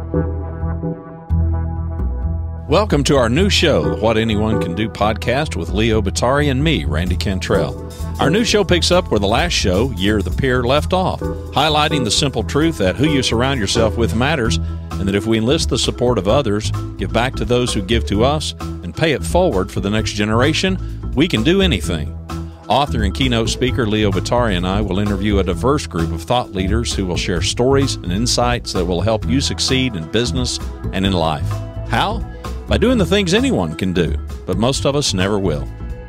Welcome to our new show, the What Anyone Can Do podcast with Leo Batari and me, Randy Cantrell. Our new show picks up where the last show, Year of the Peer, left off, highlighting the simple truth that who you surround yourself with matters, and that if we enlist the support of others, give back to those who give to us, and pay it forward for the next generation, we can do anything. Author and keynote speaker Leo Batari and I will interview a diverse group of thought leaders who will share stories and insights that will help you succeed in business and in life. How? By doing the things anyone can do, but most of us never will.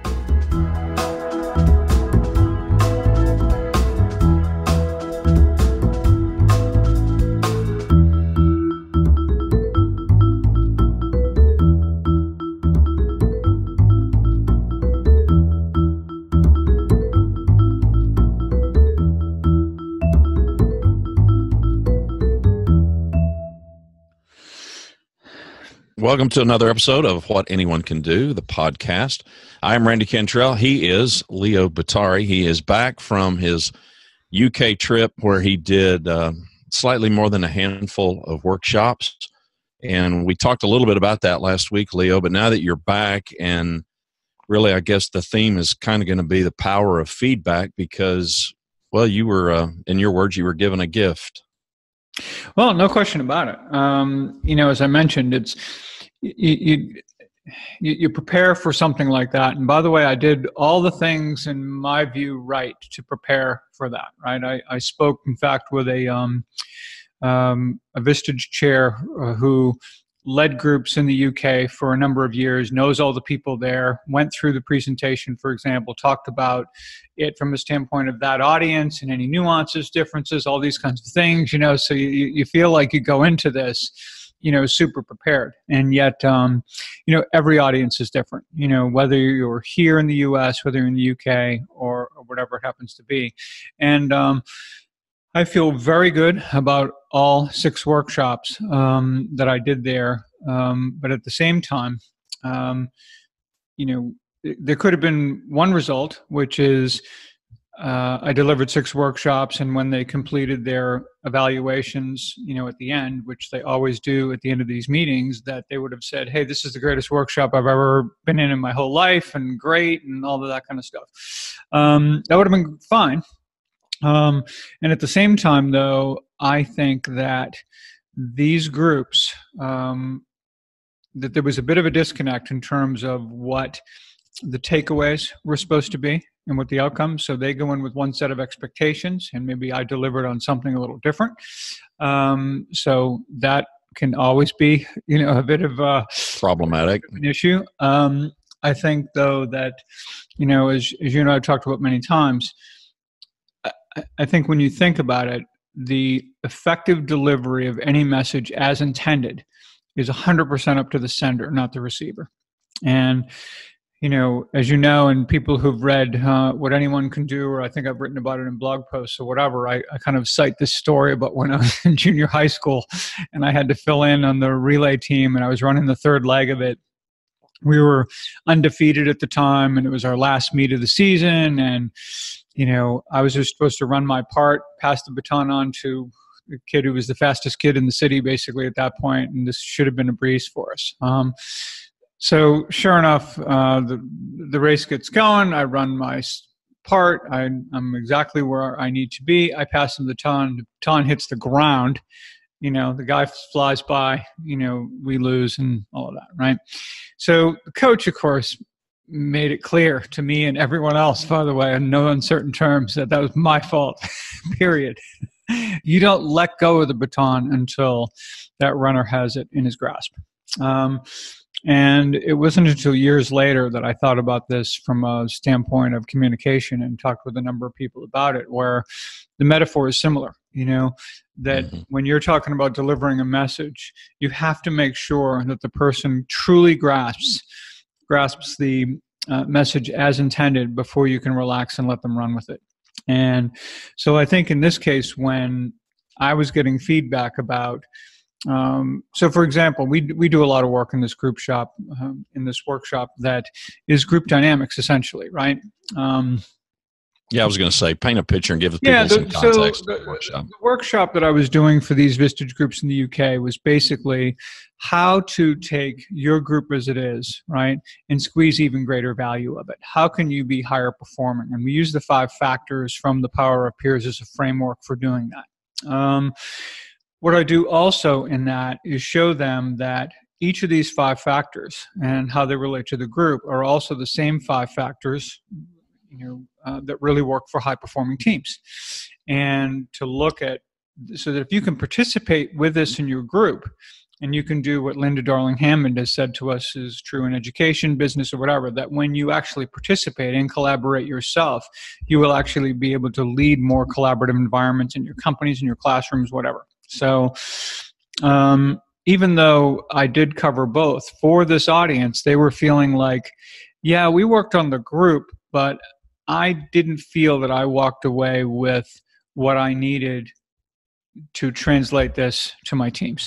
Welcome to another episode of What Anyone Can Do, the podcast. I am Randy Cantrell. He is Leo Batari. He is back from his UK trip where he did slightly more than a handful of workshops. And we talked a little bit about that last week, Leo. But now that you're back, and really I guess the theme is kind of going to be the power of feedback because, well, you were, in your words, you were given a gift. Well, no question about it. As I mentioned, it's you prepare for something like that. And by the way, I did all the things in my view right to prepare for that. Right. I spoke, in fact, with a Vistage chair who led groups in the UK for a number of years, knows all the people there, went through the presentation, for example, talked about it from a standpoint of that audience and any nuances, differences, all these kinds of things, so you feel like you go into this, super prepared. And yet, every audience is different, whether you're here in the US, whether you're in the UK or whatever it happens to be. And, I feel very good about all 6 workshops that I did there. But at the same time, there could have been one result, which is I delivered 6 workshops, and when they completed their evaluations, at the end, which they always do at the end of these meetings, that they would have said, hey, this is the greatest workshop I've ever been in my whole life, and great, and all of that kind of stuff. That would have been fine. And at the same time, though, I think that these groups, that there was a bit of a disconnect in terms of what the takeaways were supposed to be and what the outcomes. So they go in with one set of expectations, and maybe I delivered on something a little different. So that can always be, a bit of a problematic an issue. I think, though, that, as you know, I've talked about many times, I think when you think about it, the effective delivery of any message as intended is 100% up to the sender, not the receiver. And, as you know, and people who've read What Anyone Can Do, or I think I've written about it in blog posts or whatever, I kind of cite this story about when I was in junior high school and I had to fill in on the relay team and I was running the third leg of it. We were undefeated at the time, and it was our last meet of the season, and I was just supposed to run my part, pass the baton on to the kid who was the fastest kid in the city, basically, at that point, and this should have been a breeze for us. So sure enough, the race gets going. I run my part. I'm exactly where I need to be. I pass him the baton hits the ground. The guy flies by, we lose and all of that, right? So the coach, of course, made it clear to me and everyone else, by the way, in no uncertain terms, that was my fault, period. You don't let go of the baton until that runner has it in his grasp. And it wasn't until years later that I thought about this from a standpoint of communication and talked with a number of people about it, where the metaphor is similar, that when you're talking about delivering a message, you have to make sure that the person truly grasps the message as intended before you can relax and let them run with it. And so I think in this case, when I was getting feedback about, so for example, we do a lot of work in this group shop, in this workshop that is group dynamics essentially, right? Yeah, I was going to say, paint a picture and give people some context. The workshop that I was doing for these Vistage groups in the UK was basically how to take your group as it is, right, and squeeze even greater value of it. How can you be higher performing? And we use the 5 factors from the Power of Peers as a framework for doing that. What I do also in that is show them that each of these 5 factors and how they relate to the group are also the same 5 factors that really work for high-performing teams. And to look at, so that if you can participate with this in your group, and you can do what Linda Darling-Hammond has said to us is true in education, business, or whatever, that when you actually participate and collaborate yourself, you will actually be able to lead more collaborative environments in your companies, in your classrooms, whatever. So even though I did cover both, for this audience, they were feeling like, yeah, we worked on the group, but I didn't feel that I walked away with what I needed to translate this to my teams.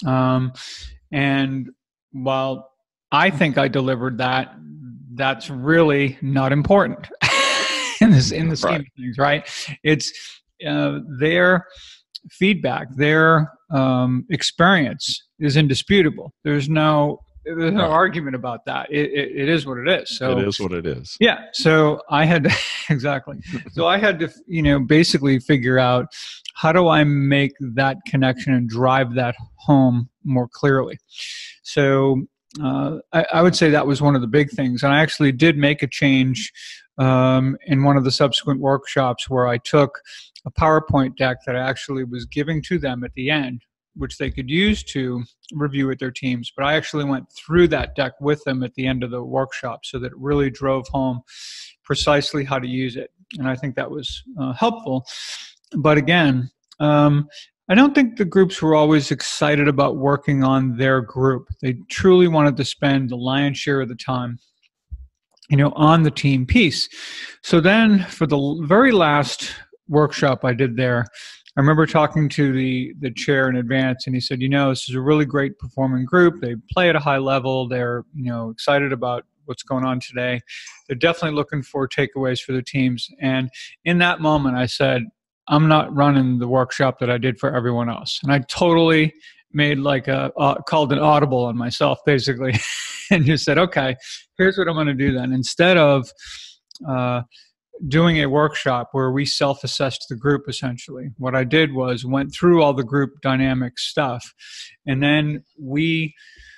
And while I think I delivered that, that's really not important in the scheme of things, right? It's their feedback, their experience is indisputable. There's no argument about that. It is what it is. So it is what it is. Yeah. So I had to, exactly. So I had to, basically figure out how do I make that connection and drive that home more clearly. So I would say that was one of the big things. And I actually did make a change in one of the subsequent workshops where I took a PowerPoint deck that I actually was giving to them at the end, which they could use to review with their teams. But I actually went through that deck with them at the end of the workshop so that it really drove home precisely how to use it. And I think that was helpful. But again, I don't think the groups were always excited about working on their group. They truly wanted to spend the lion's share of the time, on the team piece. So then for the very last workshop I did there, I remember talking to the chair in advance, and he said, this is a really great performing group. They play at a high level. They're, excited about what's going on today. They're definitely looking for takeaways for their teams. And in that moment, I said, I'm not running the workshop that I did for everyone else. And I totally made called an audible on myself, basically, and just said, okay, here's what I'm going to do then. Instead of doing a workshop where we self-assessed the group, essentially, what I did was went through all the group dynamic stuff, and then we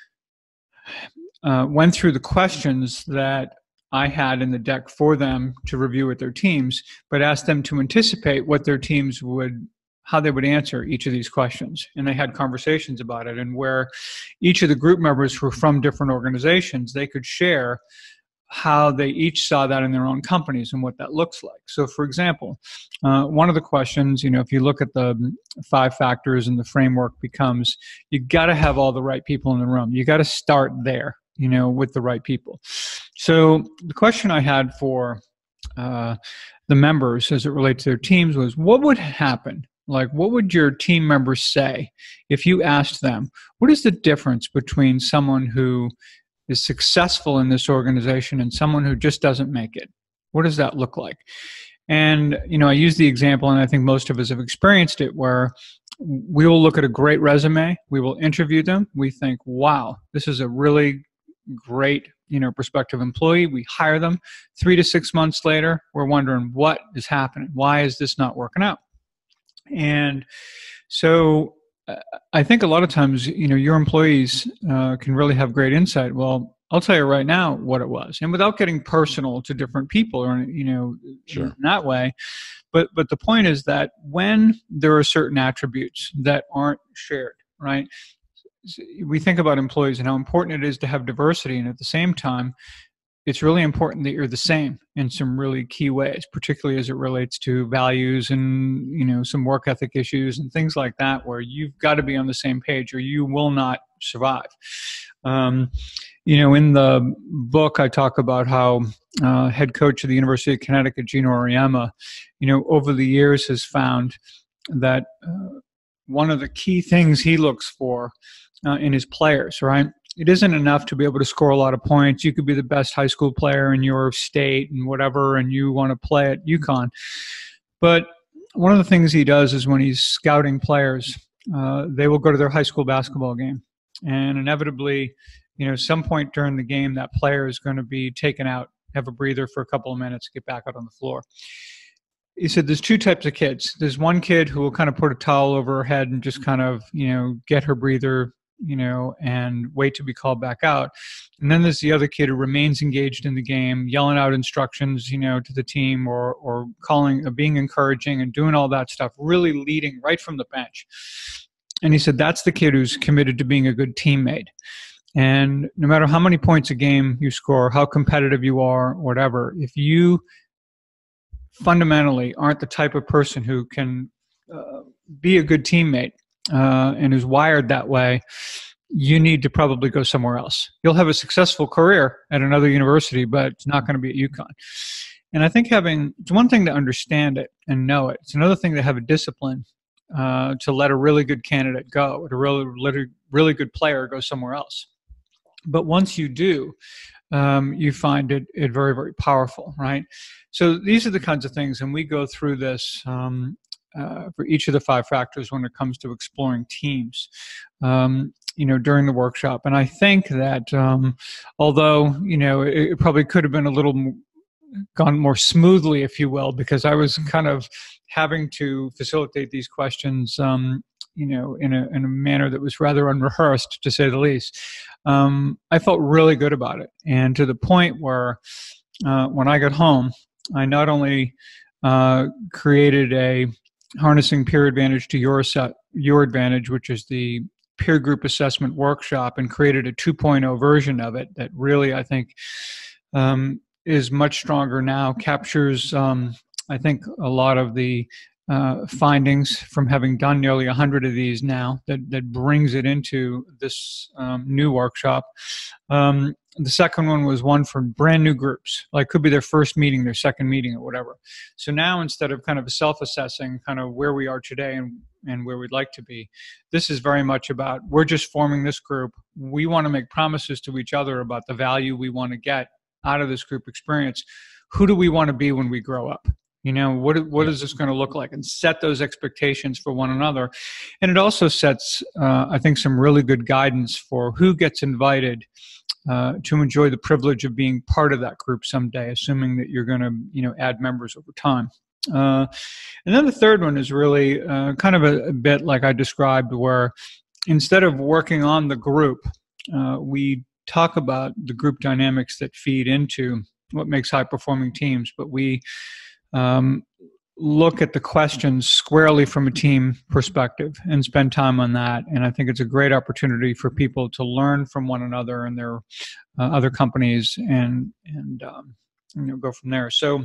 went through the questions that I had in the deck for them to review with their teams, but asked them to anticipate what their teams how they would answer each of these questions. And they had conversations about it, and where each of the group members were from different organizations, they could share how they each saw that in their own companies and what that looks like. So for example, one of the questions, if you look at the 5 factors and the framework becomes, you got to have all the right people in the room. You got to start there, with the right people. So the question I had for the members as it relates to their teams was, what would happen? Like, what would your team members say if you asked them, what is the difference between someone who is successful in this organization and someone who just doesn't make it? What does that look like? And, I use the example, and I think most of us have experienced it, where we will look at a great resume, we will interview them, we think, wow, this is a really great, prospective employee. We hire them. 3 to 6 months later, we're wondering what is happening. Why is this not working out? And so I think a lot of times, your employees can really have great insight. Well, I'll tell you right now what it was, and without getting personal to different people or, sure, in that way. But the point is that when there are certain attributes that aren't shared, right? We think about employees and how important it is to have diversity, and at the same time, it's really important that you're the same in some really key ways, particularly as it relates to values and, some work ethic issues and things like that, where you've got to be on the same page or you will not survive. In the book, I talk about how head coach of the University of Connecticut, Gino Auriemma, over the years has found that one of the key things he looks for in his players, right, it isn't enough to be able to score a lot of points. You could be the best high school player in your state and whatever, and you want to play at UConn. But one of the things he does is when he's scouting players, they will go to their high school basketball game. And inevitably, some point during the game, that player is going to be taken out, have a breather for a couple of minutes, get back out on the floor. He said there's two types of kids. There's one kid who will kind of put a towel over her head and just kind of, get her breather, and wait to be called back out. And then there's the other kid who remains engaged in the game, yelling out instructions, to the team or calling, being encouraging and doing all that stuff, really leading right from the bench. And he said that's the kid who's committed to being a good teammate. And no matter how many points a game you score, how competitive you are, whatever, if you fundamentally aren't the type of person who can be a good teammate and is wired that way, you need to probably go somewhere else. You'll have a successful career at another university, but it's not going to be at UConn. And I think it's one thing to understand it and know it. It's another thing to have a discipline to let a really good candidate go, let a really good player go somewhere else. But once you do, you find it very, very powerful, right? So these are the kinds of things, and we go through this for each of the 5 factors when it comes to exploring teams, during the workshop. And I think that although, it probably could have been a little gone more smoothly, if you will, because I was kind of having to facilitate these questions, in a manner that was rather unrehearsed, to say the least. I felt really good about it. And to the point where when I got home, I not only created a Harnessing Peer Advantage to Your Advantage, which is the peer group assessment workshop, and created a 2.0 version of it that really, I think, is much stronger now, captures, I think, a lot of the findings from having done nearly 100 of these now, that brings it into this new workshop. The second one was one for brand new groups, like could be their first meeting, their second meeting, or whatever. So now, instead of kind of self-assessing kind of where we are today and where we'd like to be, this is very much about, we're just forming this group. We want to make promises to each other about the value we want to get out of this group experience. Who do we want to be when we grow up? What is this going to look like? And set those expectations for one another. And it also sets, I think, some really good guidance for who gets invited to enjoy the privilege of being part of that group someday, assuming that you're going to, add members over time. And then the third one is really kind of a bit like I described, where instead of working on the group, we talk about the group dynamics that feed into what makes high-performing teams, but we look at the questions squarely from a team perspective and spend time on that. And I think it's a great opportunity for people to learn from one another and their other companies and go from there. So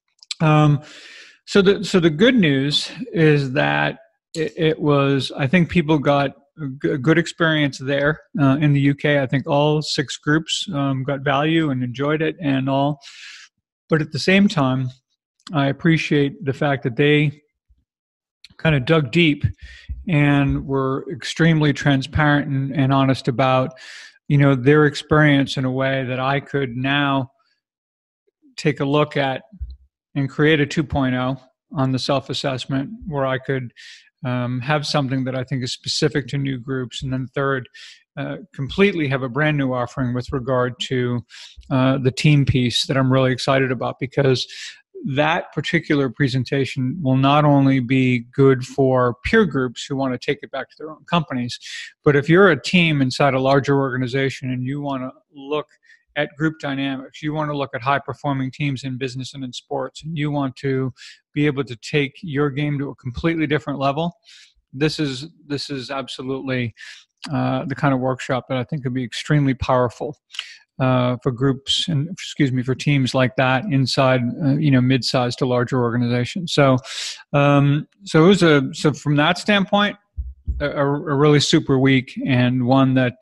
the good news is that it was, I think people got a good experience there in the UK. I think all 6 groups got value and enjoyed it and all. But at the same time, I appreciate the fact that they kind of dug deep and were extremely transparent and honest about, their experience in a way that I could now take a look at and create a 2.0 on the self-assessment, where I could have something that I think is specific to new groups. And then third, completely have a brand new offering with regard to the team piece that I'm really excited about, because that particular presentation will not only be good for peer groups who want to take it back to their own companies, but if you're a team inside a larger organization and you want to look at group dynamics, you want to look at high-performing teams in business and in sports, and you want to be able to take your game to a completely different level, this is absolutely the kind of workshop that I think could be extremely powerful for groups and for teams like that inside mid-sized to larger organizations. So it was from that standpoint a really super week, and one that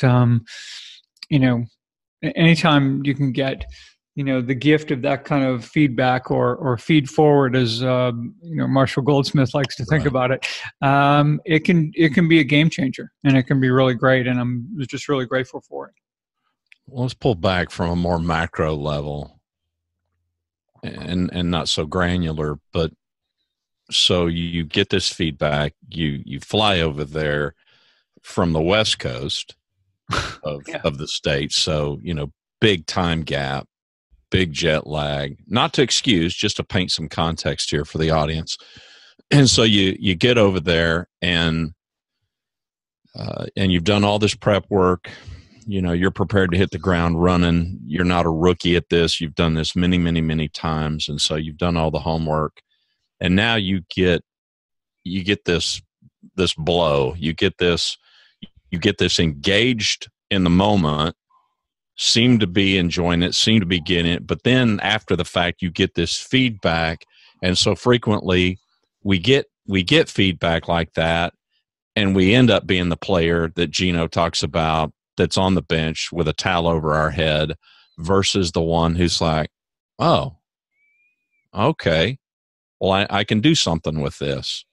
anytime you can get the gift of that kind of feedback or feed forward, as Marshall Goldsmith likes to think about it, it can be a game changer, and it can be really great, and I'm just really grateful for it. let's pull back from a more macro level and not so granular, but so you get this feedback, you fly over there from the West Coast of the States. So, big time gap, big jet lag, not to excuse, just to paint some context here for the audience. And so you get over there and you've done all this prep work. You're prepared to hit the ground running. You're not a rookie at this. You've done this many, many, many times. And so you've done all the homework. And now you get this blow. You get this engaged in the moment, seem to be enjoying it, seem to be getting it. But then after the fact, you get this feedback. And so frequently we get feedback like that. And we end up being the player that Gino talks about that's on the bench with a towel over our head versus the one who's like, oh, okay, well, I can do something with this.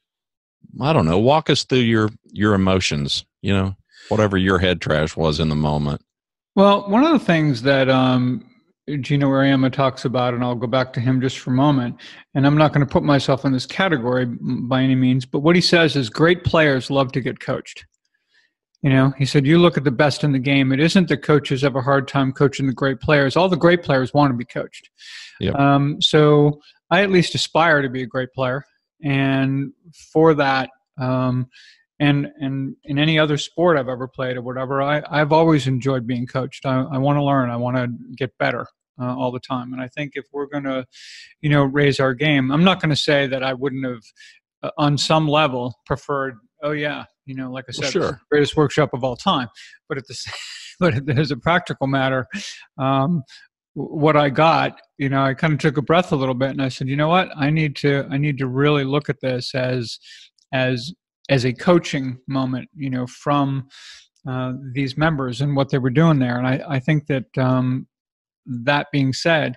I don't know. Walk us through your emotions, whatever your head trash was in the moment. Well, one of the things that Gino Auriemma talks about, and I'll go back to him just for a moment, and I'm not going to put myself in this category by any means, but what he says is great players love to get coached. He said, you look at the best in the game. It isn't that coaches have a hard time coaching the great players. All the great players want to be coached. Yep. So I at least aspire to be a great player. And for that, and in any other sport I've ever played or whatever, I've always enjoyed being coached. I want to learn. I want to get better all the time. And I think if we're going to, raise our game, I'm not going to say that I wouldn't have, on some level, preferred, like I said, sure, greatest workshop of all time. But as a practical matter, what I got, I kind of took a breath a little bit, and I said, you know what, I need to really look at this as a coaching moment, from these members and what they were doing there. And I think that that being said,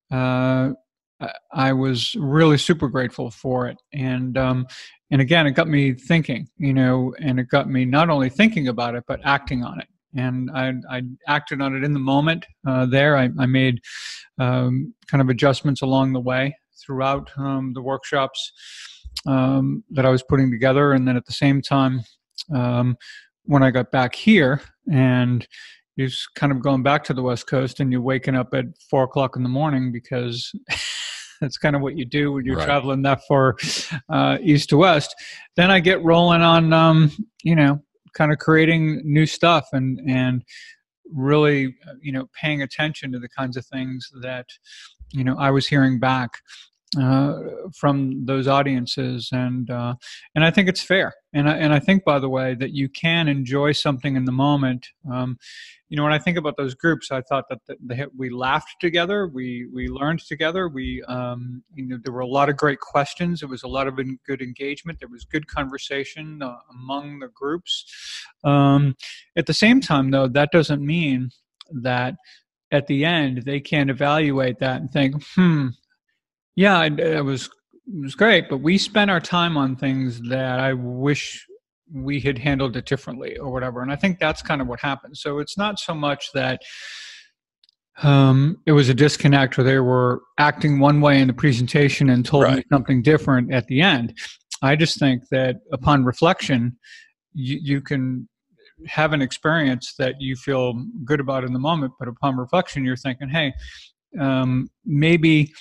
I was really super grateful for it. And again, it got me thinking, and it got me not only thinking about it, but acting on it. And I acted on it in the moment there. I made kind of adjustments along the way throughout the workshops that I was putting together. And then at the same time, when I got back here, and you're kind of going back to the West Coast, and you're waking up at 4 o'clock in the morning because that's kind of what you do when you're right. traveling that far east to west. Then I get rolling on, kind of creating new stuff and really, paying attention to the kinds of things that, I was hearing back from those audiences. And I think it's fair. And I think, by the way, that you can enjoy something in the moment. When I think about those groups, I thought that we laughed together, we learned together, there were a lot of great questions. There was a lot of good engagement. There was good conversation among the groups. At the same time, though, that doesn't mean that at the end they can't evaluate that and think, yeah, it was great, but we spent our time on things that I wish we had handled it differently or whatever. And I think that's kind of what happened. So it's not so much that it was a disconnect or they were acting one way in the presentation and told me something different at the end. I just think that upon reflection, you can have an experience that you feel good about in the moment, but upon reflection, you're thinking, hey, maybe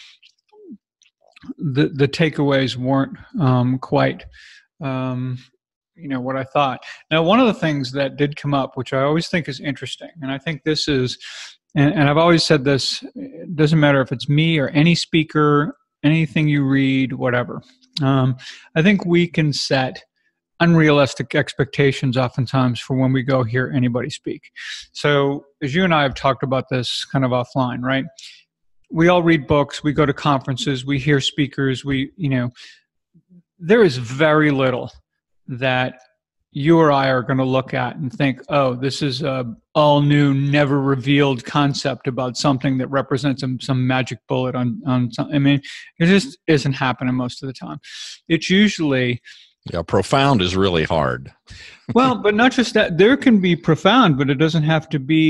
the takeaways weren't quite what I thought. Now, one of the things that did come up, which I always think is interesting, and I think this is, and I've always said this, it doesn't matter if it's me or any speaker, anything you read, whatever. I think we can set unrealistic expectations oftentimes for when we go hear anybody speak. So as you and I have talked about this kind of offline, right? We all read books, we go to conferences, we hear speakers, there is very little that you or I are going to look at and think, oh, this is a all new, never revealed concept about something that represents some magic bullet on something. I mean, it just isn't happening most of the time. It's usually... Yeah, profound is really hard. Well, but not just that. There can be profound, but it doesn't have to be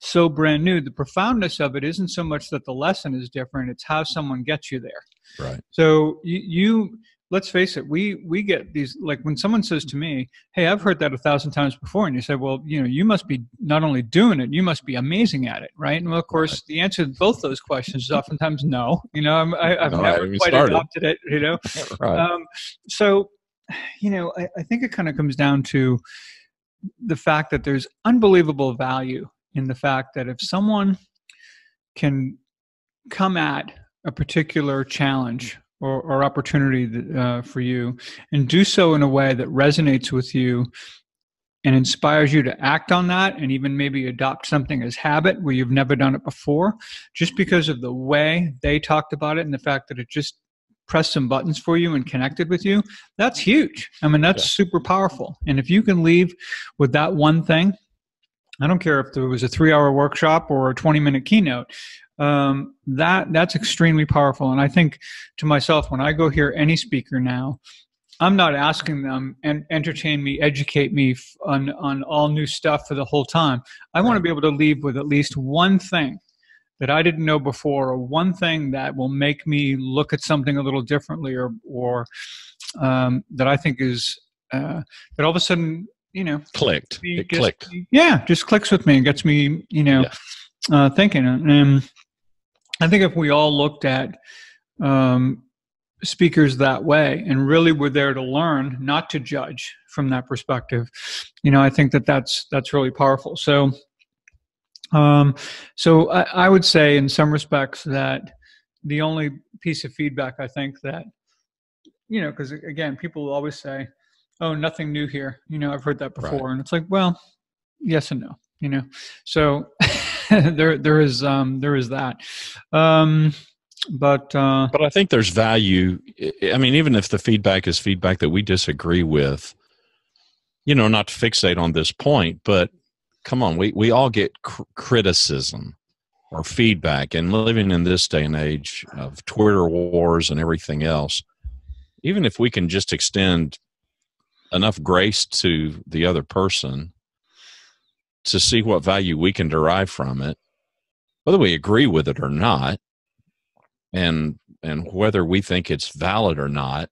so brand new. The profoundness of it isn't so much that the lesson is different, it's how someone gets you there. Right. So you let's face it, we get these, like when someone says to me, hey, I've heard that 1,000 times before, and you say, well, you must be not only doing it, you must be amazing at it, right? And well, of course, the answer to both those questions is oftentimes no. I've never quite adopted it, Right. So, I think it kind of comes down to the fact that there's unbelievable value in the fact that if someone can come at a particular challenge or opportunity for you and do so in a way that resonates with you and inspires you to act on that, and even maybe adopt something as habit where you've never done it before, just because of the way they talked about it and the fact that it just pressed some buttons for you and connected with you, that's huge. I mean, that's super powerful. And if you can leave with that one thing, I don't care if there was a 3-hour workshop or a 20-minute keynote, that's extremely powerful. And I think to myself, when I go hear any speaker now, I'm not asking them and entertain me, educate me on all new stuff for the whole time. I want to be able to leave with at least one thing that I didn't know before, or one thing that will make me look at something a little differently, or that I think is that all of a sudden, clicked. It clicked. Just clicks with me and gets me, thinking. And I think if we all looked at speakers that way and really were there to learn, not to judge from that perspective, I think that's really powerful. So I would say in some respects that the only piece of feedback I think that, because again, people will always say, oh, nothing new here. I've heard that before. Right. And it's like, well, yes and no, so there is that. But I think there's value. I mean, even if the feedback is feedback that we disagree with, not to fixate on this point, but come on, we all get criticism or feedback, and living in this day and age of Twitter wars and everything else, even if we can just extend enough grace to the other person to see what value we can derive from it, whether we agree with it or not, and whether we think it's valid or not.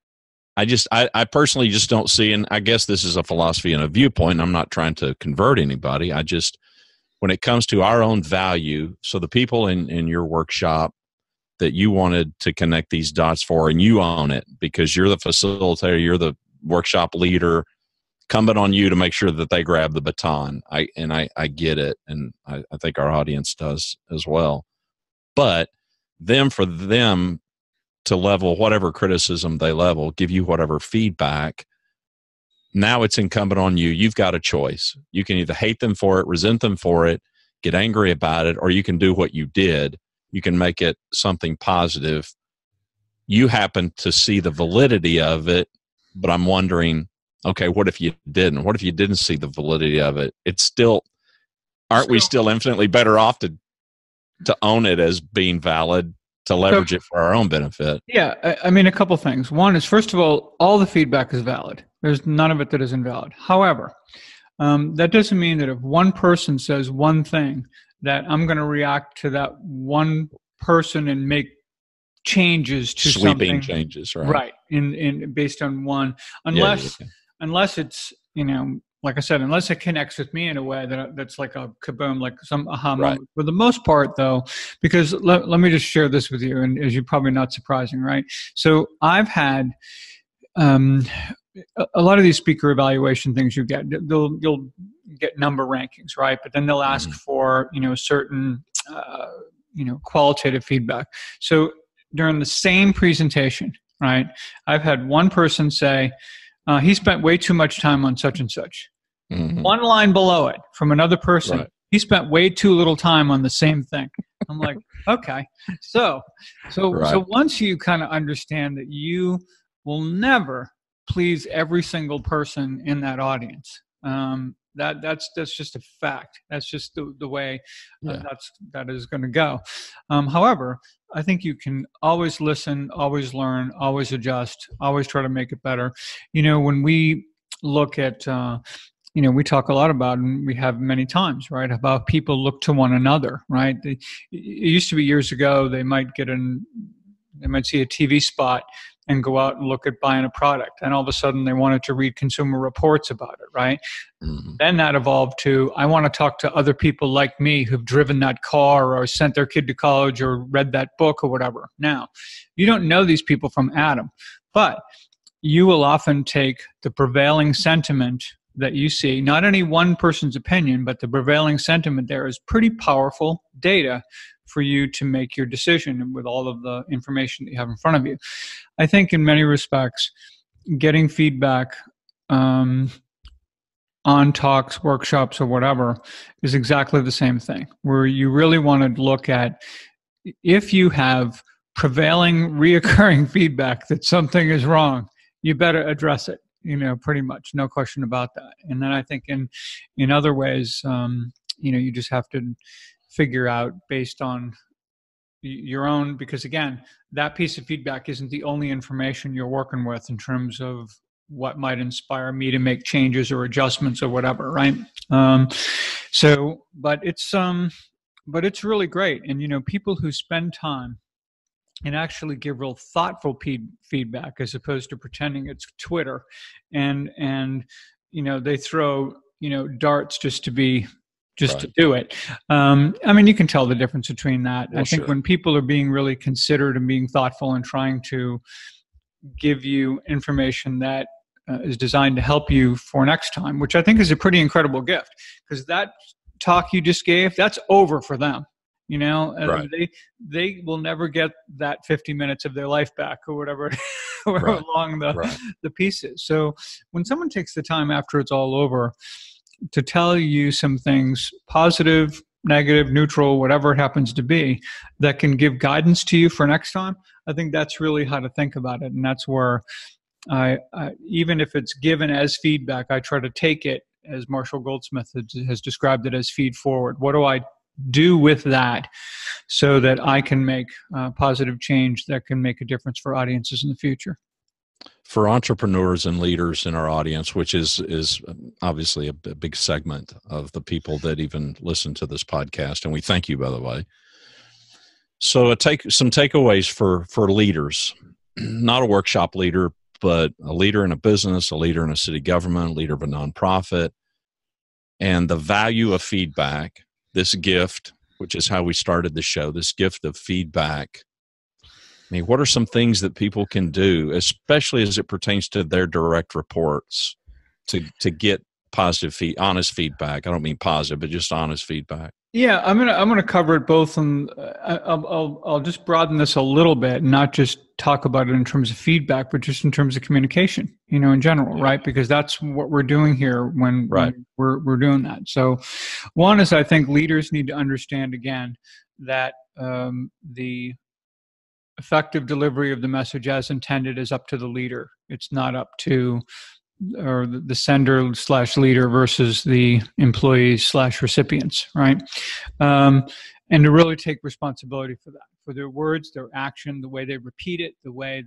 I personally just don't see, and I guess this is a philosophy and a viewpoint, and I'm not trying to convert anybody. I just, when it comes to our own value, so the people in your workshop that you wanted to connect these dots for, and you own it because you're the facilitator, you're the workshop leader, incumbent on you to make sure that they grab the baton. I get it, and I think our audience does as well. But for them to level whatever criticism they level, give you whatever feedback, now it's incumbent on you. You've got a choice. You can either hate them for it, resent them for it, get angry about it, or you can do what you did. You can make it something positive. You happen to see the validity of it, but I'm wondering, okay, what if you didn't? What if you didn't see the validity of it? It's still, aren't we still infinitely better off to own it as being valid, to leverage it for our own benefit? Yeah, I mean, a couple things. One is, first of all the feedback is valid. There's none of it that is invalid. However, that doesn't mean that if one person says one thing, that I'm going to react to that one person and make changes to sweeping changes, right? In based on one, unless it's, like I said, unless it connects with me in a way that's like a kaboom, like some aha moment. For the most part, though, because let me just share this with you, and as you're probably not surprising, right? So I've had a lot of these speaker evaluation things you get, you'll get number rankings, right? But then they'll ask for, certain, qualitative feedback. So during the same presentation, right, I've had one person say, he spent way too much time on such and such. Mm-hmm. One line below it from another person, he spent way too little time on the same thing. I'm like, okay. So once you kind of understand that you will never please every single person in that audience, that's just a fact. That's just the way that is going to go. However, I think you can always listen, always learn, always adjust, always try to make it better. When we look at we talk a lot about, and we have many times, right, about people look to one another, right? It used to be years ago, they might see a TV spot and go out and look at buying a product, and all of a sudden they wanted to read Consumer Reports about it, right? Mm-hmm. Then that evolved to, I want to talk to other people like me who've driven that car or sent their kid to college or read that book or whatever. Now, you don't know these people from Adam, but you will often take the prevailing sentiment that you see, not any one person's opinion, but the prevailing sentiment there is pretty powerful data for you to make your decision with all of the information that you have in front of you. I think in many respects, getting feedback on talks, workshops, or whatever is exactly the same thing, where you really want to look at, if you have prevailing, reoccurring feedback that something is wrong, you better address it, pretty much, no question about that. And then I think in other ways, you just have to figure out based on your own, because again, that piece of feedback isn't the only information you're working with in terms of what might inspire me to make changes or adjustments or whatever, right? But it's really great. And, people who spend time and actually give real thoughtful feedback, as opposed to pretending it's Twitter and they throw, darts just to be, right, to do it. You can tell the difference between that. Well, I think when people are being really considered and being thoughtful and trying to give you information that is designed to help you for next time, which I think is a pretty incredible gift, because that talk you just gave, that's over for them. Right. They will never get that 50 minutes of their life back or whatever, right, along the pieces. So when someone takes the time after it's all over to tell you some things, positive, negative, neutral, whatever it happens to be, that can give guidance to you for next time, I think that's really how to think about it. And that's where I even if it's given as feedback, I try to take it, as Marshall Goldsmith has described it, as feed forward. What do I do with that so that I can make positive change that can make a difference for audiences in the future? For entrepreneurs and leaders in our audience, which is obviously a big segment of the people that even listen to this podcast, and we thank you, by the way. So some takeaways for leaders, not a workshop leader, but a leader in a business, a leader in a city government, a leader of a nonprofit, and the value of feedback, this gift, which is how we started the show, this gift of feedback. What are some things that people can do, especially as it pertains to their direct reports, to get positive, honest feedback? I don't mean positive, but just honest feedback. Yeah, I'm gonna cover it both, and I'll just broaden this a little bit, and not just talk about it in terms of feedback, but just in terms of communication, in general, yeah, right? Because that's what we're doing here when we're doing that. So, one is, I think leaders need to understand again that the effective delivery of the message as intended is up to the leader. It's not up to or the sender / leader versus the employees / recipients, right? And to really take responsibility for that, for their words, their action, the way they repeat it, the way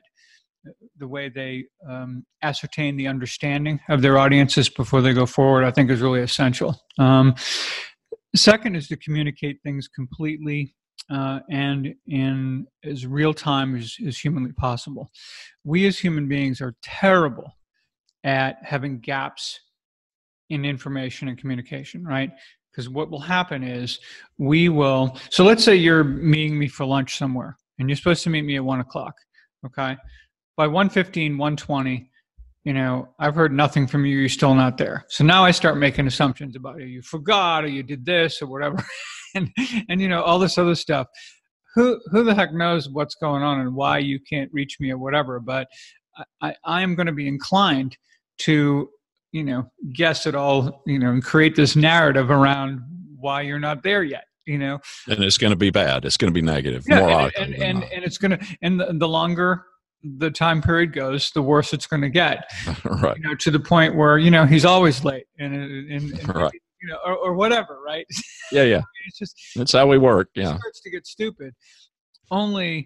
they ascertain the understanding of their audiences before they go forward, I think is really essential. Second is to communicate things completely and in as real time as humanly possible. We as human beings are terrible at having gaps in information and communication, right? Because what will happen is so let's say you're meeting me for lunch somewhere, and you're supposed to meet me at 1:00, okay? By 1:15, 1:20, I've heard nothing from you, you're still not there. So now I start making assumptions about you forgot, or you did this, or whatever, and all this other stuff. Who the heck knows what's going on and why you can't reach me or whatever, but I am going to be inclined to, guess it all, and create this narrative around why you're not there yet, And it's going to be bad. It's going to be negative. Yeah, more and it's going to, and the longer the time period goes, the worse it's going to get. Right. To the point where, he's always late and right. Or whatever, right? Yeah. It's just, that's how we work. Yeah. It starts to get stupid. Only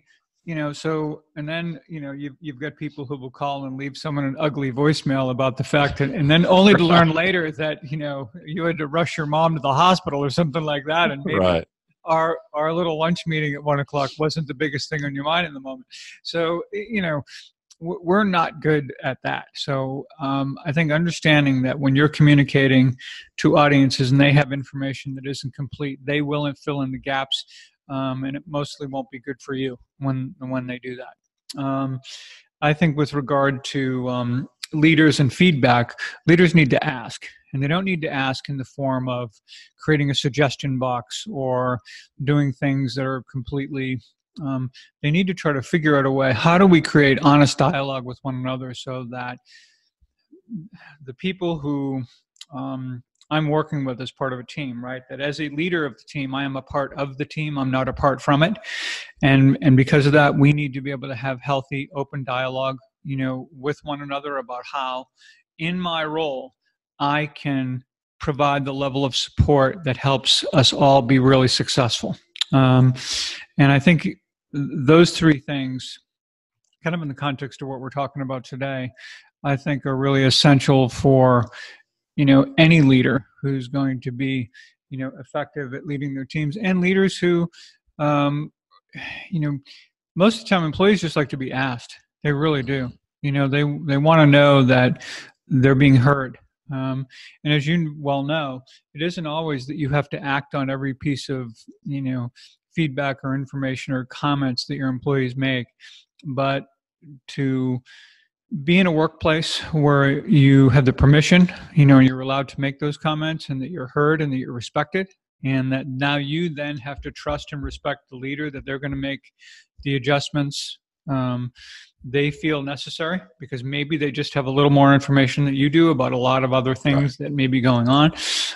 So, and then, you've got people who will call and leave someone an ugly voicemail about the fact that, and then only to learn later that, you had to rush your mom to the hospital or something like that. And maybe Right. our little lunch meeting at 1:00 wasn't the biggest thing on your mind in the moment. So, we're not good at that. So I think understanding that when you're communicating to audiences and they have information that isn't complete, they will fill in the gaps, and it mostly won't be good for you when they do that. I think with regard to leaders and feedback, leaders need to ask. And they don't need to ask in the form of creating a suggestion box or doing things that are completely they need to try to figure out a way, how do we create honest dialogue with one another so that the people who I'm working with as part of a team, right, that as a leader of the team, I am a part of the team, I'm not apart from it. And because of that, we need to be able to have healthy, open dialogue, with one another about how, in my role, I can provide the level of support that helps us all be really successful. And I think those three things, kind of in the context of what we're talking about today, I think are really essential for, any leader who's going to be, effective at leading their teams, and leaders who, most of the time employees just like to be asked. They really do. They want to know that they're being heard. And as you well know, it isn't always that you have to act on every piece of, feedback or information or comments that your employees make, but to be in a workplace where you have the permission, and you're allowed to make those comments, and that you're heard and that you're respected, and that now you then have to trust and respect the leader that they're going to make the adjustments they feel necessary, because maybe they just have a little more information than you do about a lot of other things that may be going on.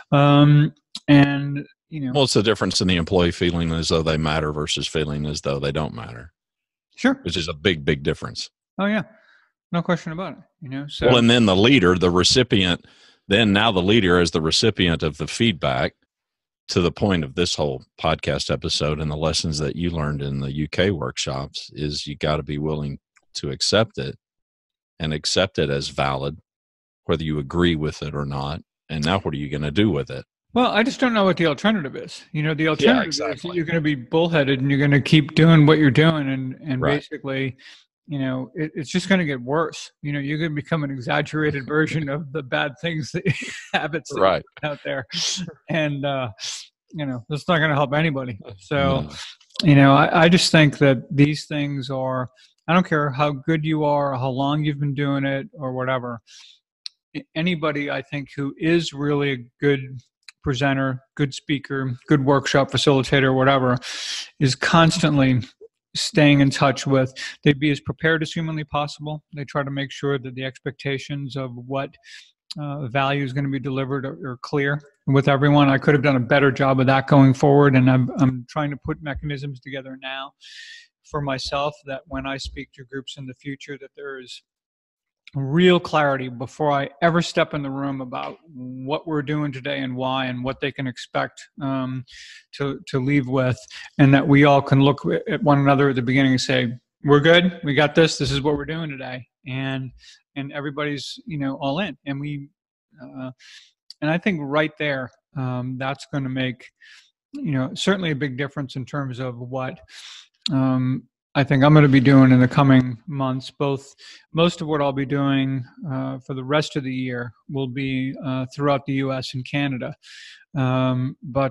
What's the difference in the employee feeling as though they matter versus feeling as though they don't matter? Sure. Which is a big, big difference. Oh, yeah. No question about it. Well, and then the leader, the recipient, now the leader is the recipient of the feedback, to the point of this whole podcast episode and the lessons that you learned in the UK workshops, is you got to be willing to accept it and accept it as valid, whether you agree with it or not. And now what are you going to do with it? Well, I just don't know what the alternative is. The alternative is that you're going to be bullheaded and you're going to keep doing what you're doing. And basically, it's just going to get worse. You're going to become an exaggerated version of the bad things, habits that out there. And, that's not going to help anybody. So, I just think that these things are, I don't care how good you are, or how long you've been doing it or whatever. Anybody, I think, who is really a good presenter, good speaker, good workshop facilitator, whatever, is constantly staying in touch with, they'd be as prepared as humanly possible. They try to make sure that the expectations of what value is going to be delivered are clear with everyone. I could have done a better job of that going forward, and I'm trying to put mechanisms together now for myself that when I speak to groups in the future, that there is real clarity before I ever step in the room about what we're doing today and why, and what they can expect to leave with, and that we all can look at one another at the beginning and say, we're good, we got this is what we're doing today, and everybody's all in, and we and I think right there, that's going to make certainly a big difference in terms of what I think I'm going to be doing in the coming months. Most of what I'll be doing for the rest of the year will be throughout the U.S. and Canada. But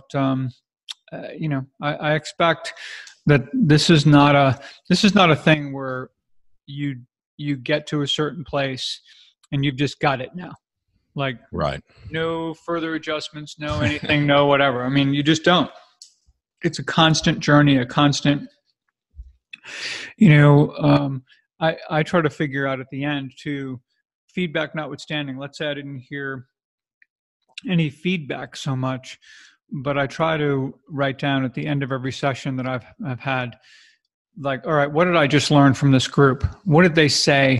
I expect that this is not a thing where you get to a certain place and you've just got it now. Like, no further adjustments, no anything, no whatever. I mean, you just don't. It's a constant journey, a constant. I try to figure out at the end, to feedback notwithstanding. Let's say I didn't hear any feedback so much, but I try to write down at the end of every session that I've had, like, all right, what did I just learn from this group? What did they say?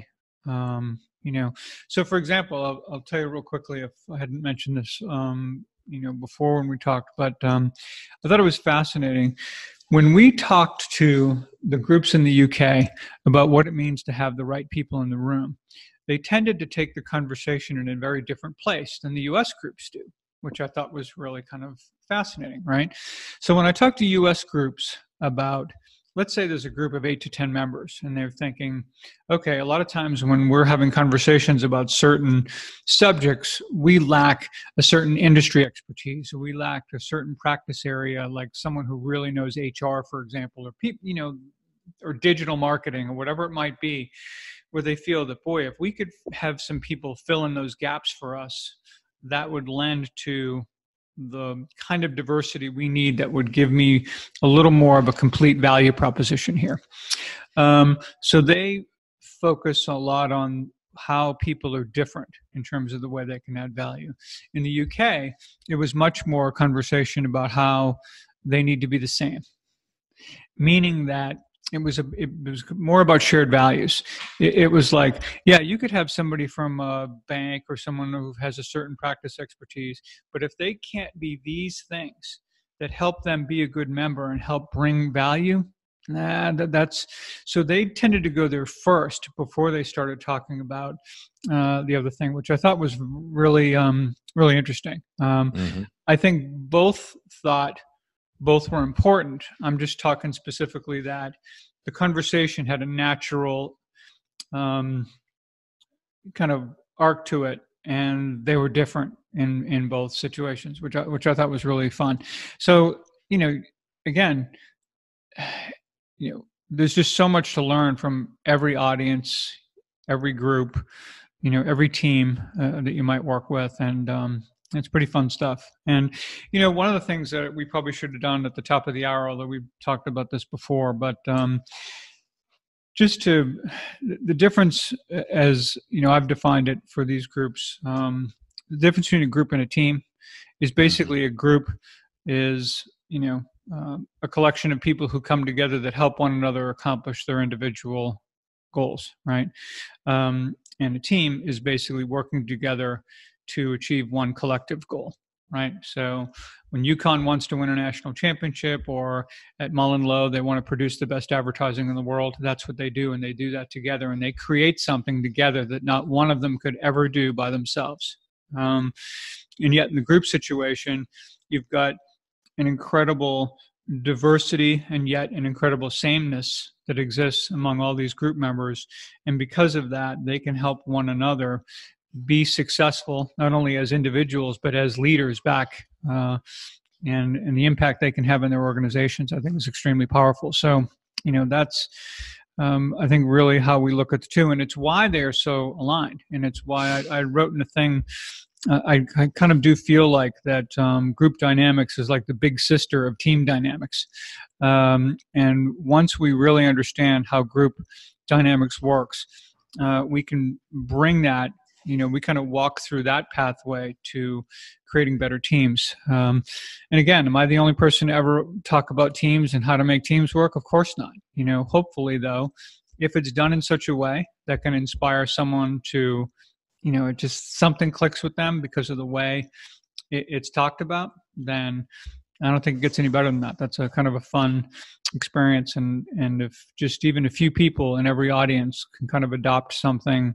So for example, I'll tell you real quickly, if I hadn't mentioned this, before when we talked, but I thought it was fascinating when we talked to the groups in the UK about what it means to have the right people in the room, they tended to take the conversation in a very different place than the US groups do, which I thought was really kind of fascinating, right? So when I talk to US groups about, let's say there's a group of 8 to 10 members, and they're thinking, okay, a lot of times when we're having conversations about certain subjects, we lack a certain industry expertise, or we lack a certain practice area, like someone who really knows HR, for example, or people, or digital marketing, or whatever it might be, where they feel that, boy, if we could have some people fill in those gaps for us, that would lend to the kind of diversity we need that would give me a little more of a complete value proposition here. So they focus a lot on how people are different in terms of the way they can add value. In the UK, it was much more a conversation about how they need to be the same, meaning that it was more about shared values. It was like, yeah, you could have somebody from a bank or someone who has a certain practice expertise, but if they can't be these things that help them be a good member and help bring value, so they tended to go there first before they started talking about the other thing, which I thought was really, really interesting. I think both were important. I'm just talking specifically that the conversation had a natural kind of arc to it, and they were different in both situations, which I thought was really fun. So, again, there's just so much to learn from every audience, every group, every team that you might work with, and it's pretty fun stuff. And, one of the things that we probably should have done at the top of the hour, although we've talked about this before, but the difference, as, I've defined it for these groups, the difference between a group and a team is basically a group is, a collection of people who come together that help one another accomplish their individual goals, right? And a team is basically working together to achieve one collective goal, right? So when UConn wants to win a national championship, or at MullenLowe, they want to produce the best advertising in the world, that's what they do, and they do that together, and they create something together that not one of them could ever do by themselves. And yet in the group situation, you've got an incredible diversity and yet an incredible sameness that exists among all these group members. And because of that, they can help one another be successful, not only as individuals, but as leaders back. And the impact they can have in their organizations, I think, is extremely powerful. So, that's, I think, really how we look at the two. And it's why they're so aligned. And it's why I wrote in a thing, I kind of do feel like that group dynamics is like the big sister of team dynamics. And once we really understand how group dynamics works, we can bring that, we kind of walk through that pathway to creating better teams. And again, am I the only person to ever talk about teams and how to make teams work? Of course not. Hopefully, though, if it's done in such a way that can inspire someone to, it just something clicks with them because of the way it's talked about, then I don't think it gets any better than that. That's a kind of a fun experience. And if just even a few people in every audience can kind of adopt something,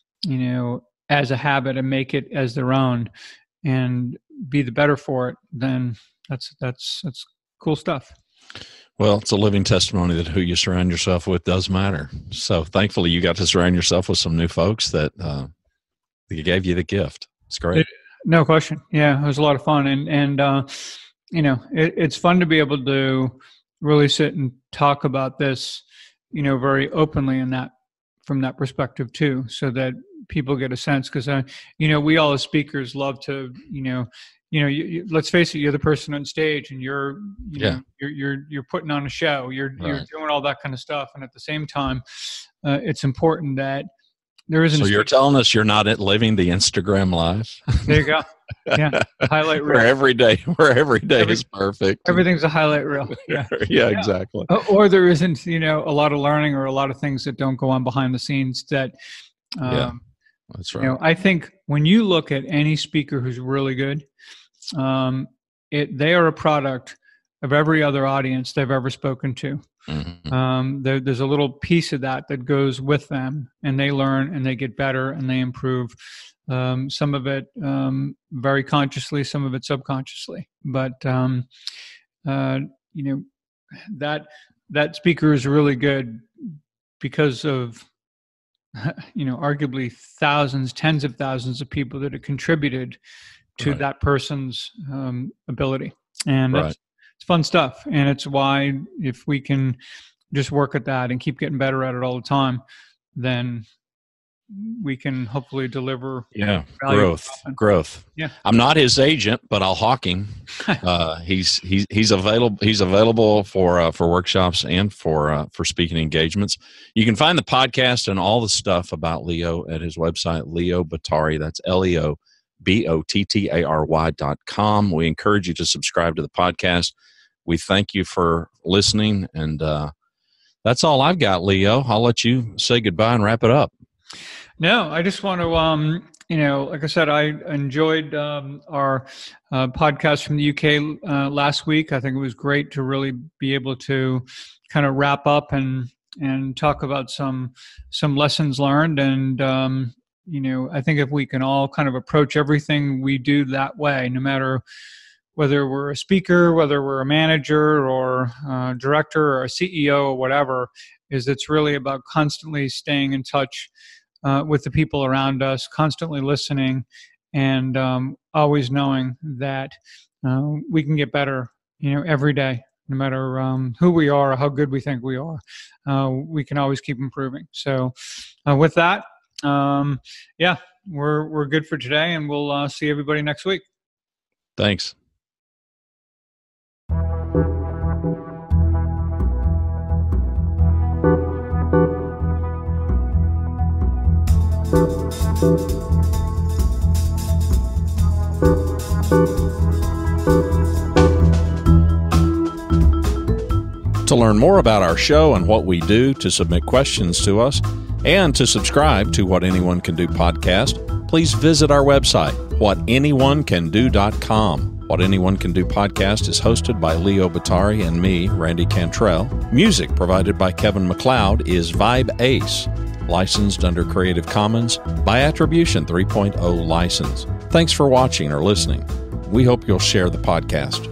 as a habit and make it as their own and be the better for it, then that's cool stuff. Well, it's a living testimony that who you surround yourself with does matter. So thankfully you got to surround yourself with some new folks that gave you the gift. It's great. No question. Yeah, it was a lot of fun. And it's fun to be able to really sit and talk about this, very openly from that perspective too, so that people get a sense. Because, we all as speakers love to, let's face it, you're the person on stage and you're putting on a show, you're doing all that kind of stuff. And at the same time, it's important that there isn't. So you're telling us you're not living the Instagram life? There you go. Yeah. Highlight reel. Where every day is perfect. Everything's a highlight reel. Yeah. Yeah, exactly. Or there isn't, a lot of learning or a lot of things that don't go on behind the scenes that, that's right. I think when you look at any speaker who's really good, they are a product of every other audience they've ever spoken to. Mm-hmm. There's a little piece of that goes with them, and they learn and they get better and they improve. Some of it very consciously, some of it subconsciously. But that speaker is really good because of arguably thousands, tens of thousands of people that have contributed to that person's ability, and it's fun stuff. And it's why if we can just work at that and keep getting better at it all the time, then we can hopefully deliver growth. Yeah. I'm not his agent, but I'll hawk him. He's available for workshops and for speaking engagements. You can find the podcast and all the stuff about Leo at his website, Leo Bottary. That's LeoBottary.com. We encourage you to subscribe to the podcast. We thank you for listening, and that's all I've got, Leo. I'll let you say goodbye and wrap it up. No, I just want to, like I said, I enjoyed our podcast from the UK last week. I think it was great to really be able to kind of wrap up and talk about some lessons learned. And, I think if we can all kind of approach everything we do that way, no matter whether we're a speaker, whether we're a manager or a director or a CEO or whatever, is it's really about constantly staying in touch with the people around us, constantly listening, and always knowing that we can get better, every day, no matter who we are or how good we think we are. We can always keep improving. So with that, we're good for today, and we'll see everybody next week. Thanks. To learn more about our show and what we do, to submit questions to us, and to subscribe to What Anyone Can Do podcast, please visit our website, whatanyonecando.com. What Anyone Can Do podcast is hosted by Leo Bottary and me, Randy Cantrell. Music provided by Kevin MacLeod is Vibe Ace, licensed under Creative Commons by Attribution 3.0 license. Thanks for watching or listening. We hope you'll share the podcast.